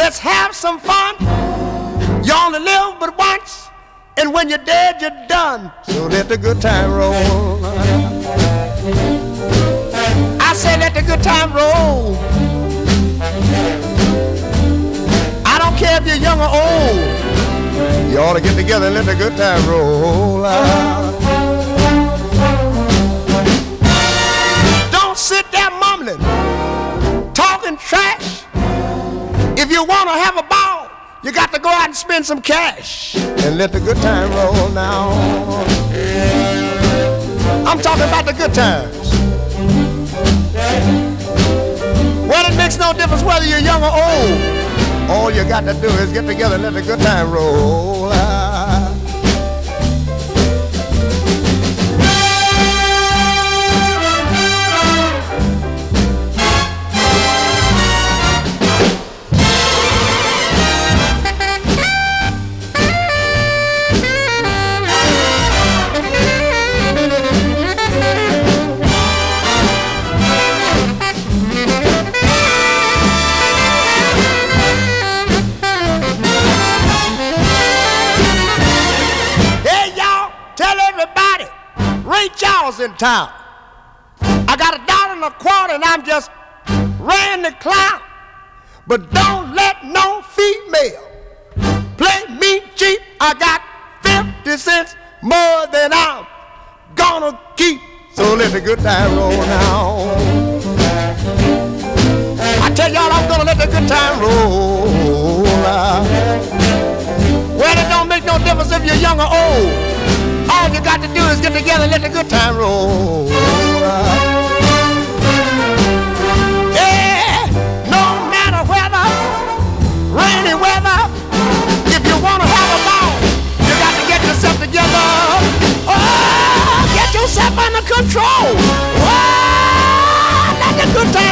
Let's have some fun. You only live but once, and when you're dead, you're done. So let the good time roll. I say let the good time roll. I don't care if you're young or old. You ought to get together and let the good time roll. Don't sit there mumbling, talking trash. If you want to have a ball, you got to go out and spend some cash and let the good time roll now. I'm talking about the good times. Well, it makes no difference whether you're young or old. All you got to do is get together and let the good time roll. In town, I got $1.25 and I'm just ran the clown. But don't let no female play me cheap. I got 50 cents more than I'm gonna keep. So let the good time roll now. I tell y'all I'm gonna let the good time roll. Well, it don't make no difference if you're young or old. All you got to do is get together and let the good time roll. Yeah, no matter weather, rainy weather, if you want to have a ball, you got to get yourself together. Oh, get yourself under control. Oh, let the good time